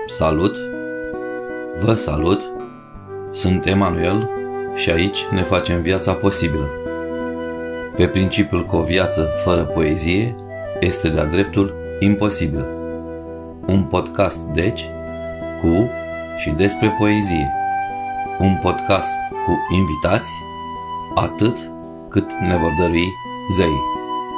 Salut! Vă salut! Sunt Emanuel și aici ne facem viața posibilă. Pe principiul că o viață fără poezie este de-a dreptul imposibilă. Un podcast, deci, cu și despre poezie. Un podcast cu invitați, atât cât ne vor dărui zeii.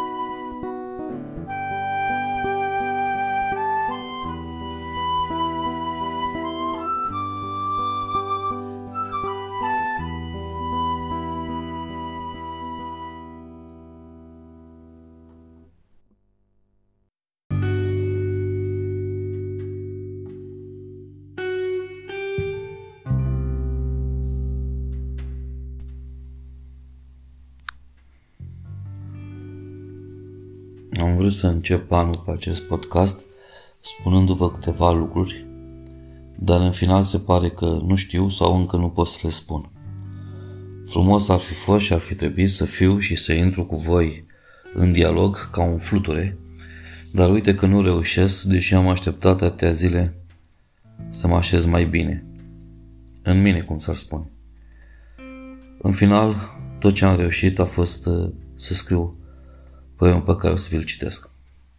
Am vrut să încep anul pe acest podcast spunându-vă câteva lucruri, dar în final se pare că nu știu sau încă nu pot să le spun. Frumos ar fi fost și ar fi trebuit să fiu și să intru cu voi în dialog ca un fluture, dar uite că nu reușesc, deși am așteptat atâtea zile să mă așez mai bine. În mine, cum s-ar spune. În final, tot ce am reușit a fost să scriu poemul pe care o să vi-l citesc.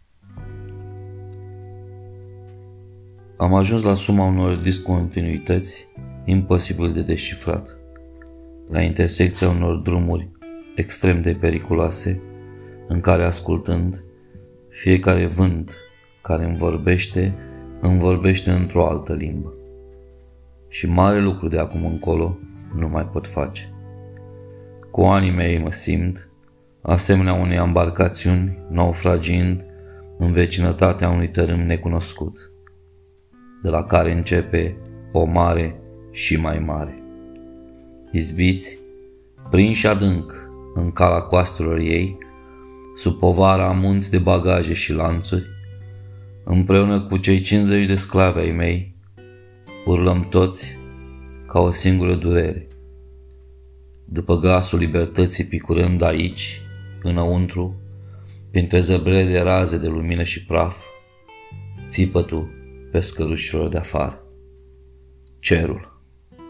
Am ajuns la suma unor discontinuități imposibil de descifrat, la intersecția unor drumuri extrem de periculoase, în care, ascultând, fiecare vânt care îmi vorbește într-o altă limbă. Și mare lucru de acum încolo nu mai pot face. Cu anii mei mă simt asemenea unei ambarcațiuni naufragind în vecinătatea unui tărâm necunoscut, de la care începe o mare și mai mare. Izbiți, prinși adânc în cala coastelor ei, sub povara a munți de bagaje și lanțuri, împreună cu cei 50 de sclavi ai mei, urlăm toți ca o singură durere, după glasul libertății picurând aici, înăuntru, printre zăbrele de raze de lumină și praf, țipătul pescărușilor de afară. Cerul.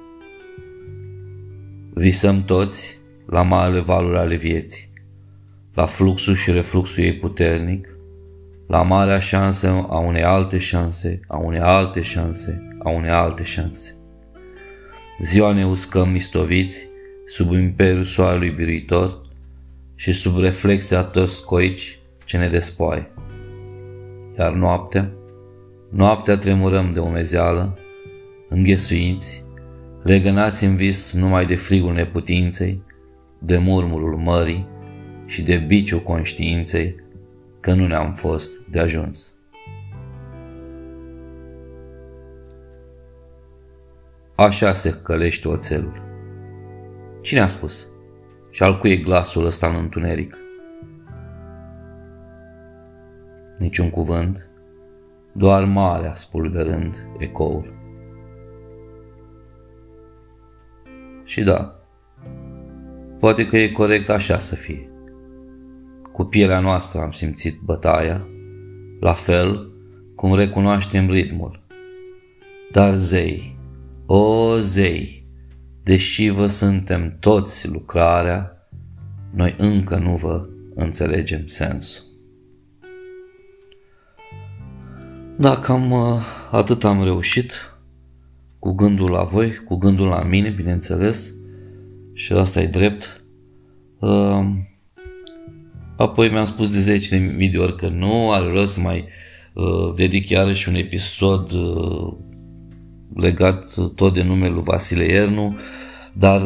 Visăm toți la marele valuri ale vieții, la fluxul și refluxul ei puternic, la marea șansă a unei alte șanse, a unei alte șanse, a unei alte șanse. Ziua ne uscăm mistoviți sub imperiul soarelui biruitor și sub reflexe atori scoici ce ne despoaie. Iar noaptea tremurăm de umezeală, înghesuiți, legănați în vis numai de frigul neputinței, de murmurul mării și de biciul conștiinței că nu ne-am fost de ajuns. Așa se călește oțelul. Cine a spus? Și al cui e glasul ăsta în întuneric? Niciun cuvânt, doar marea spulberând ecoul. Și da, poate că e corect așa să fie. Cu pielea noastră am simțit bătaia, la fel cum recunoaștem ritmul. Dar zei, o zei, deși vă suntem toți lucrarea, noi încă nu vă înțelegem sensul. Da, cam atât am reușit, cu gândul la voi, cu gândul la mine, bineînțeles, și asta e drept. Apoi mi-am spus de 10.000 de ori că nu are rost să mai dedic iarăși un episod legat tot de numele lui Vasile Ernu, dar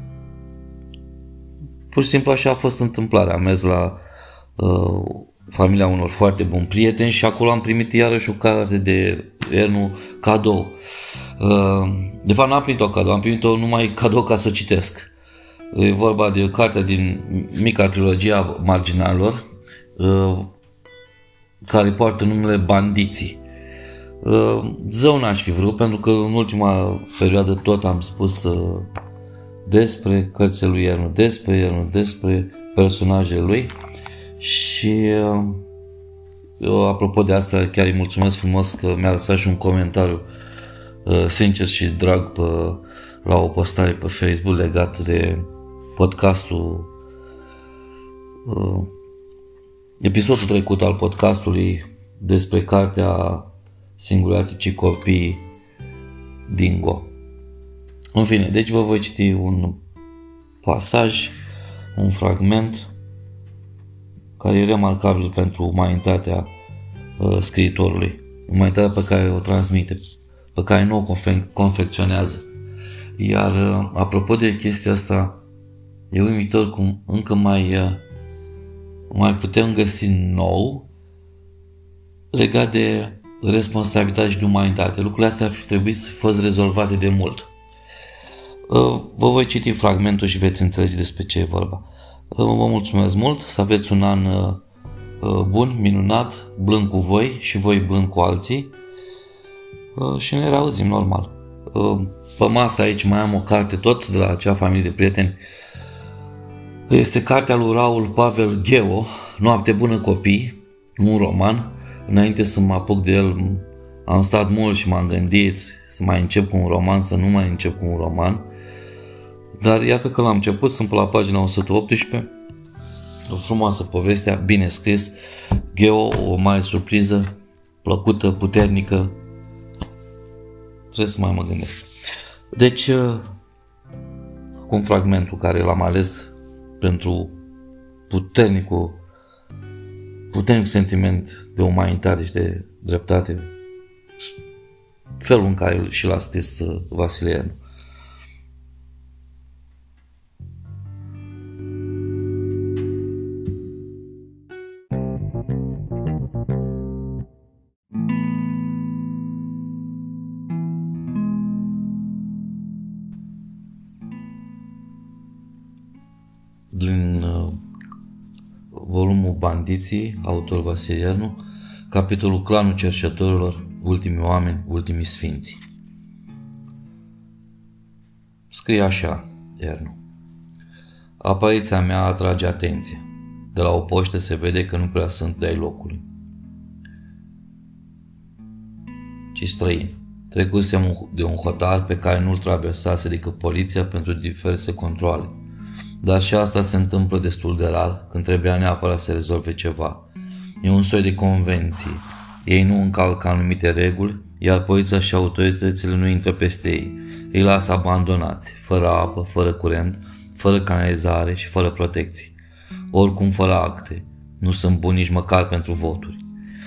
pur și simplu așa a fost întâmplarea. Am mers la familia unor foarte buni prieteni și acolo am primit iarăși o carte de Ernu cadou. De fapt n-am primit-o cadou, am primit-o numai cadou ca să o citesc. E vorba de o carte din mica trilogie a marginalilor, care poartă numele Bandiții. Zău n-aș fi vrut, pentru că în ultima perioadă tot am spus despre cărțile lui Ernu, despre personajele lui și Eu, apropo de asta, chiar îi mulțumesc frumos că mi-a lăsat și un comentariu sincer și drag la o postare pe Facebook legat de podcastul, episodul trecut al podcastului despre cartea Singuraticii copii Dingo. În fine, deci vă voi citi un pasaj, un fragment care e remarcabil pentru umanitatea scriitorului, umanitatea pe care o transmite, pe care nu o confecționează. Iar apropo de chestia asta, e uimitor cum încă mai putem găsi nou legat de responsabilitate și de umanitate. Lucrurile astea ar fi trebuit să fost rezolvate de mult. Vă voi citi fragmentul și veți înțelege despre ce e vorba. Vă mulțumesc mult, să aveți un an bun, minunat, blând cu voi și voi blând cu alții și ne reauzim normal. Pe masă aici mai am o carte tot de la acea familie de prieteni. Este cartea lui Raul Pavel Gheo, Noapte bună copii, un roman. Înainte să mă apuc de el am stat mult și m-am gândit să mai încep cu un roman, să nu mai încep cu un roman. Dar iată că l-am început, sunt pe la pagina 118. O frumoasă povestea, bine scris. Gheo, o mare surpriză, plăcută, puternică. Trebuie să mai mă gândesc. Deci, acum fragmentul care l-am ales pentru puternic sentiment de umanitate și de dreptate, felul în care și l-a scris Vasile Ernu. Din volumul Bandiții, autor Vasile Ernu, capitolul Clanul cercetătorilor, ultimii oameni, ultimii sfinți. Scrie așa Ernu: apariția mea atrage atenție. De la o poștă se vede că nu prea sunt de-ai locului, ci străin. Trecusem de un hotar pe care nu-l traversase decât poliția pentru diverse controale. Dar și asta se întâmplă destul de rar, când trebuia neapărat să rezolve ceva. E un soi de convenție. Ei nu încalcă anumite reguli, iar poliția și autoritățile nu intră peste ei. Îi lasă abandonați, fără apă, fără curent, fără canalizare și fără protecții. Oricum fără acte. Nu sunt buni nici măcar pentru voturi.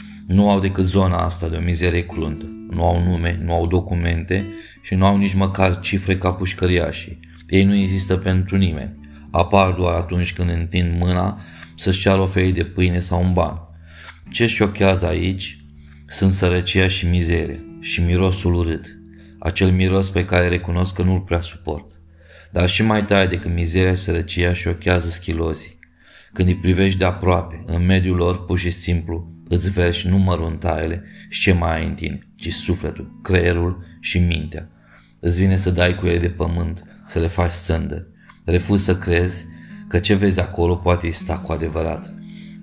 Nu au decât zona asta de o mizerie cruntă. Nu au nume, nu au documente și nu au nici măcar cifre ca pușcăriașii. Ei nu există pentru nimeni. Apar doar atunci când întind mâna să-și ceară o felie de pâine sau un ban. Ce șochează aici sunt sărăcia și mizeria și mirosul urât, acel miros pe care recunosc că nu-l prea suport. Dar și mai tare decât mizeria și sărăcia șochează schilozii. Când îi privești de aproape, în mediul lor, pur și simplu, îți verși nu măruntarele și ce mai ai în tine, ci sufletul, creierul și mintea. Îți vine să dai cu ele de pământ, să le faci sândă. Refuzi să crezi că ce vezi acolo poate sta cu adevărat,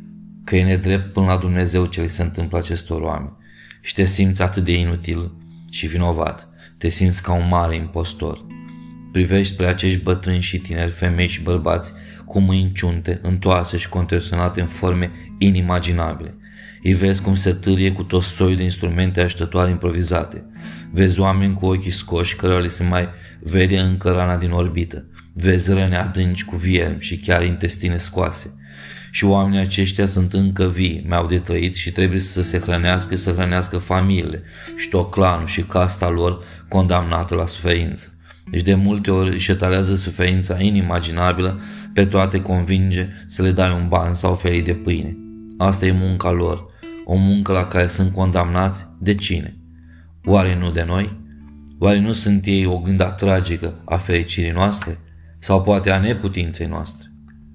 că e nedrept până la Dumnezeu ce li se întâmplă acestor oameni și te simți atât de inutil și vinovat, te simți ca un mare impostor. Privești spre acești bătrâni și tineri, femei și bărbați cu mâini ciunte, întoarse și contorsionate în forme inimaginabile. Îi vezi cum se târie cu tot soiul de instrumente așteptătoare improvizate. Vezi oameni cu ochii scoși cărora li se mai vede încă rana din orbită. Vezi răni adânci cu viermi și chiar intestine scoase. Și oamenii aceștia sunt încă vii, mi-au de trăit și trebuie să se hrănească, să hrănească familiile și tot clanul și casta lor condamnată la suferință. Deci de multe ori își etalează suferința inimaginabilă, pe toate convinge să le dai un ban sau o felie de pâine. Asta e munca lor, o muncă la care sunt condamnați de cine? Oare nu de noi? Oare nu sunt ei oglinda tragică a fericirii noastre? Sau poate a neputinței noastre?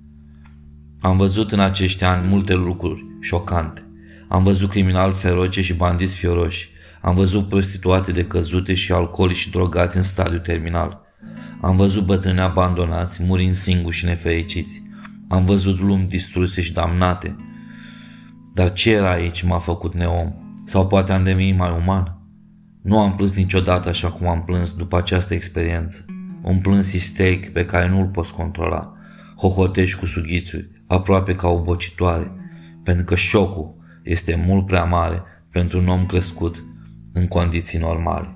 Am văzut în acești ani multe lucruri șocante. Am văzut criminali feroce și bandiți fioroși. Am văzut prostituate decăzute și alcoolici și drogați în stadiu terminal. Am văzut bătrâni abandonați, murind singuri și nefericiți. Am văzut lumi distruse și damnate. Dar ce era aici m-a făcut neom? Sau poate am devenit mai uman? Nu am plâns niciodată așa cum am plâns după această experiență. Un plâns isteric pe care nu-l poți controla. Hohotești cu sughițuri, aproape ca o bocitoare, pentru că șocul este mult prea mare pentru un om crescut în condiții normale.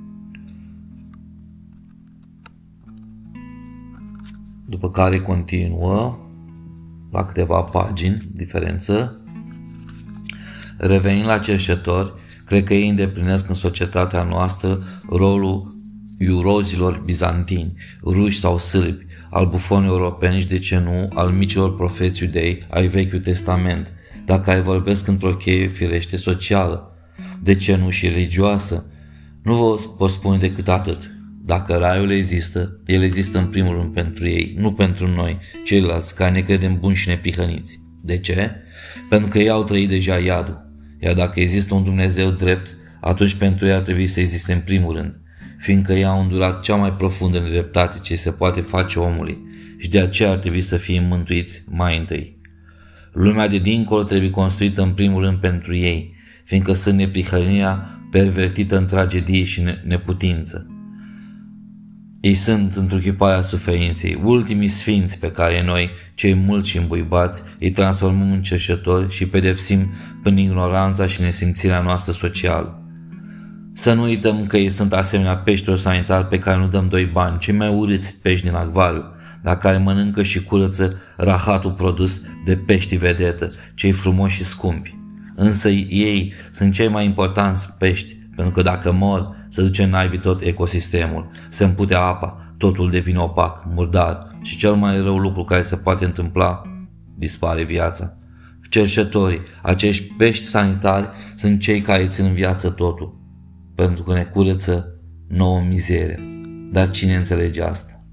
După care continuă la câteva pagini diferență. Revenind la cerșetori, cred că ei îndeplinesc în societatea noastră rolul iurozilor bizantini, ruși sau sârbi, al bufonilor europeni și, de ce nu, al micilor profeți iudei ai Vechiului Testament, dar care vorbesc într-o cheie firește socială, de ce nu și religioasă. Nu vă pot spune decât atât. Dacă raiul există, el există în primul rând pentru ei, nu pentru noi, ceilalți care ne credem buni și nepihăniți. De ce? Pentru că ei au trăit deja iadul. Iar dacă există un Dumnezeu drept, atunci pentru ei ar trebui să existe în primul rând, fiindcă ei au îndurat cea mai profundă nedreptate ce se poate face omului și de aceea ar trebui să fie mântuiți mai întâi. Lumea de dincolo trebuie construită în primul rând pentru ei, fiindcă sunt neprihănirea pervertită în tragedie și neputință. Ei sunt întruchiparea suferinței, ultimii sfinți pe care noi, cei mulți și îmbuibați, îi transformăm în cerșetori și pedepsim prin ignoranța și nesimțirea noastră socială. Să nu uităm că ei sunt asemenea peștilor sanitari pe care nu dăm 2 bani, cei mai urâți pești din acvariu, dar care mănâncă și curăță rahatul produs de pești vedetă, cei frumoși și scumpi. Însă ei sunt cei mai importanți pești, pentru că dacă mor, se duce în naibii tot ecosistemul, se împute apa, totul devine opac, murdar și cel mai rău lucru care se poate întâmpla, dispare viața. Cerșetorii, acești pești sanitari, sunt cei care țin în viață totul, pentru că ne curăță nouă mizerie. Dar cine înțelege asta?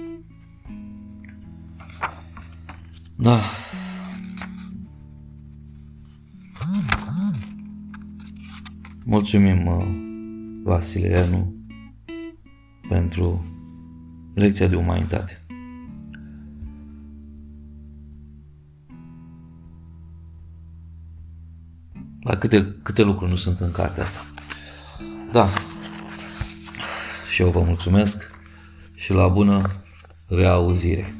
Da. Mulțumim, Vasile Ianu, pentru lecția de umanitate. Dar câte lucruri nu sunt în cartea asta. Da. Și eu vă mulțumesc și la bună reauzire.